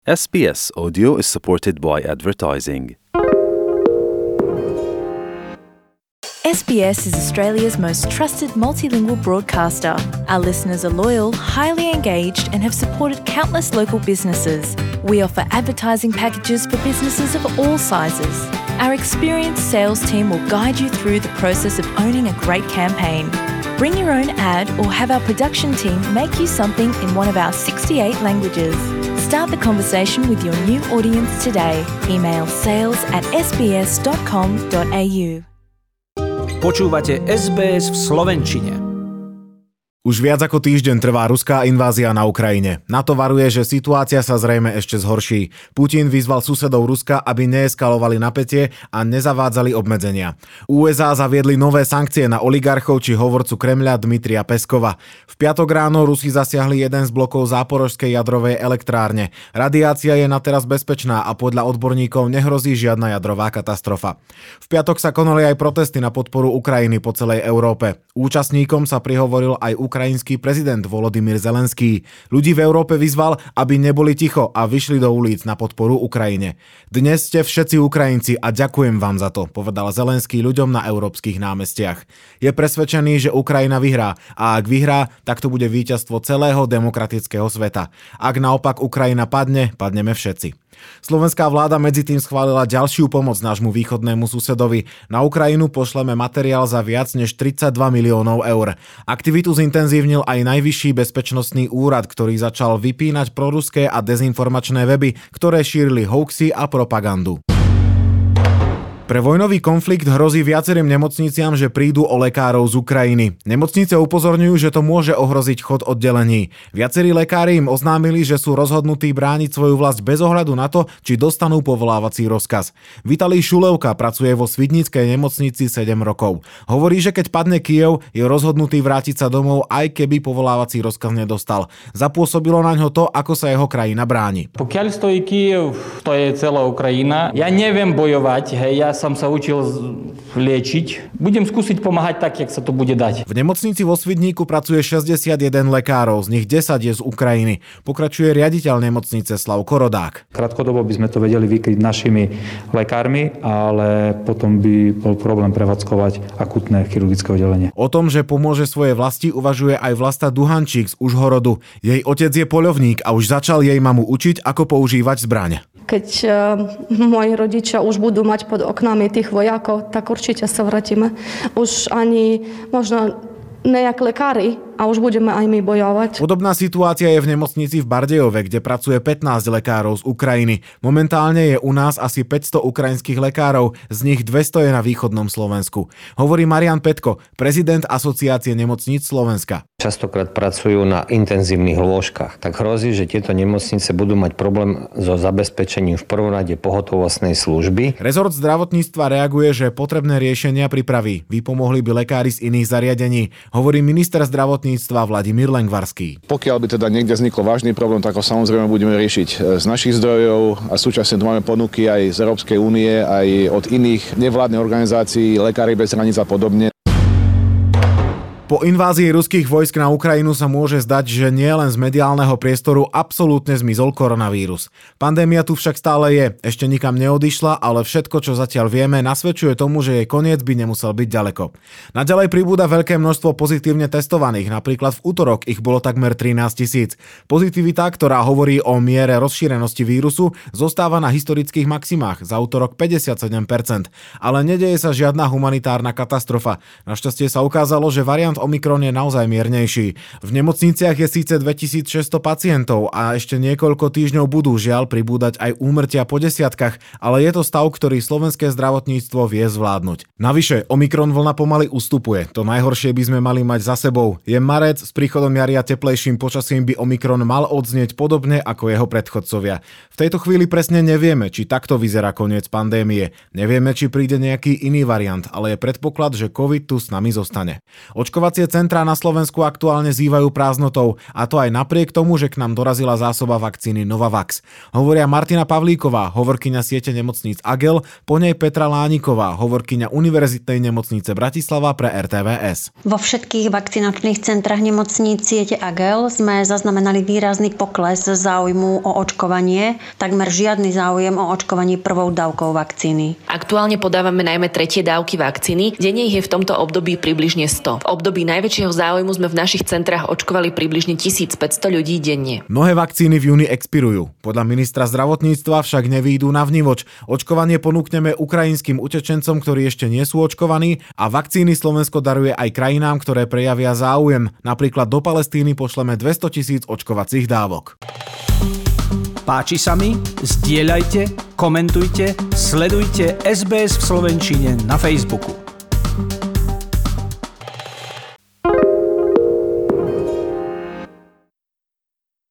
SBS Audio is supported by advertising. SBS is Australia's most trusted multilingual broadcaster. Our listeners are loyal, highly engaged, and have supported countless local businesses. We offer advertising packages for businesses of all sizes. Our experienced sales team will guide you through the process of owning a great campaign. Bring your own ad or have our production team make you something in one of our 68 languages. Start the conversation with your new audience today. Email sales@sbs.com.au. Počúvate SBS v slovenčine. Už viac ako týždeň trvá ruská invázia na Ukrajine. NATO varuje, že situácia sa zrejme ešte zhorší. Putin vyzval susedov Ruska, aby neeskalovali napätie a nezavádzali obmedzenia. USA zaviedli nové sankcie na oligarchov či hovorcu Kremľa Dmitrija Peskova. V piatok ráno Rusi zasiahli jeden z blokov Záporožskej jadrovej elektrárne. Radiácia je na teraz bezpečná a podľa odborníkov nehrozí žiadna jadrová katastrofa. V piatok sa konali aj protesty na podporu Ukrajiny po celej Európe. Účastníkom sa prihovoril aj ukrajinský prezident Volodymyr Zelenský. Ľudí v Európe vyzval, aby neboli ticho a vyšli do ulic na podporu Ukrajine. Dnes ste všetci Ukrajinci a ďakujem vám za to, povedal Zelenský ľuďom na európskych námestiach. Je presvedčený, že Ukrajina vyhrá a ak vyhrá, tak to bude víťazstvo celého demokratického sveta. Ak naopak Ukrajina padne, padneme všetci. Slovenská vláda medzitým schválila ďalšiu pomoc nášmu východnému susedovi. Na Ukrajinu pošleme materiál za viac než 32 miliónov eur. Aktivitu zintenzívnil aj Najvyšší bezpečnostný úrad, ktorý začal vypínať proruské a dezinformačné weby, ktoré šírili hoaxy a propagandu. Pre vojnový konflikt hrozí viacerým nemocniciam, že prídu o lekárov z Ukrajiny. Nemocnice upozorňujú, že to môže ohroziť chod oddelení. Viacerí lekári im oznámili, že sú rozhodnutí brániť svoju vlast bez ohľadu na to, či dostanú povolávací rozkaz. Vitalij Šulevka pracuje vo Svidnickej nemocnici 7 rokov. Hovorí, že keď padne Kyjev, je rozhodnutý vrátiť sa domov, aj keby povolávací rozkaz nedostal. Zapôsobilo naňho to, ako sa jeho krajina bráni. Pokiaľ stojí Kyjev, to je celá Ukrajina. Ja neviem bojovať, ja som sa učil liečiť. Budem skúsiť pomáhať tak, jak sa to bude dať. V nemocnici vo Svidníku pracuje 61 lekárov, z nich 10 je z Ukrajiny. Pokračuje riaditeľ nemocnice Slavko Rodák. Krátkodobo by sme to vedeli vykryť našimi lekármi, ale potom by bol problém prevádzkovať akútne chirurgické oddelenie. O tom, že pomôže svojej vlasti, uvažuje aj Vlasta Duhančík z Užhorodu. Jej otec je poľovník a už začal jej mamu učiť, ako používať zbraň. Keď moji rodičia už budú mať pod oknami tých vojakov, tak určite sa vrátime. Už ani možno nejak lekári a už budeme aj my bojovať. Podobná situácia je v nemocnici v Bardejove, kde pracuje 15 lekárov z Ukrajiny. Momentálne je u nás asi 500 ukrajinských lekárov, z nich 200 je na východnom Slovensku. Hovorí Marian Petko, prezident Asociácie nemocníc Slovenska. Častokrát pracujú na intenzívnych lôžkach. Tak hrozí, že tieto nemocnice budú mať problém so zabezpečením v prvom rade pohotovostnej služby. Rezort zdravotníctva reaguje, že potrebné riešenia pripraví. Vypomohli by lekári z iných zariadení, hovorí minister zdravotníctva Vladimír Lengvarský. Pokiaľ by teda niekde vznikol vážny problém, tak ho samozrejme budeme riešiť z našich zdrojov a súčasne tu máme ponuky aj z Európskej únie, aj od iných nevládnych organizácií, Lekári bez hraníc a podobne. Po invázii ruských vojsk na Ukrajinu sa môže zdať, že nie len z mediálneho priestoru absolútne zmizol koronavírus. Pandémia tu však stále je, ešte nikam neodišla, ale všetko, čo zatiaľ vieme, nasvedčuje tomu, že jej koniec by nemusel byť ďaleko. Naďalej pribúda veľké množstvo pozitívne testovaných, napríklad v utorok ich bolo takmer 13 000. Pozitivita, ktorá hovorí o miere rozšírenosti vírusu, zostáva na historických maximách, za utorok 57%. Ale nedeje sa žiadna humanitárna katastrofa. Našťastie sa ukázalo, že variant Omikron je naozaj miernejší. V nemocniciach je síce 2600 pacientov a ešte niekoľko týždňov budú žiaľ pribúdať aj úmrtia po desiatkach, ale je to stav, ktorý slovenské zdravotníctvo vie zvládnuť. Navyše, Omikron vlna pomaly ustupuje. To najhoršie by sme mali mať za sebou. Je marec, s príchodom jaria teplejším počasím by Omikron mal odznieť podobne ako jeho predchodcovia. V tejto chvíli presne nevieme, či takto vyzerá koniec pandémie. Nevieme, či príde nejaký iný variant, ale je predpoklad, že COVID tu s nami zostane. Očkovací Očkovacie centrá na Slovensku aktuálne zývajú prázdnotou, a to aj napriek tomu, že k nám dorazila zásoba vakcíny Novavax. Hovoria Martina Pavlíková, hovorkyňa siete nemocníc AGEL, po nej Petra Lániková, hovorkyňa Univerzitnej nemocnice Bratislava pre RTVS. Vo všetkých vakcinačných centrách nemocníc siete AGEL sme zaznamenali výrazný pokles záujmu o očkovanie, takmer žiadny záujem o očkovanie prvou dávkou vakcíny. Aktuálne podávame najmä tretie dávky vakcíny, denne ich je v tomto období približne 100. V období najväčšieho záujmu sme v našich centrách očkovali približne 1500 ľudí denne. Mnohé vakcíny v júni expirujú. Podľa ministra zdravotníctva však nevyjdú na vnívoč. Očkovanie ponúkneme ukrajinským utečencom, ktorí ešte nie sú očkovaní, a vakcíny Slovensko daruje aj krajinám, ktoré prejavia záujem. Napríklad do Palestíny pošleme 200 000 očkovacích dávok. Páči sa mi? Zdieľajte, komentujte, sledujte SBS v slovenčine na Facebooku.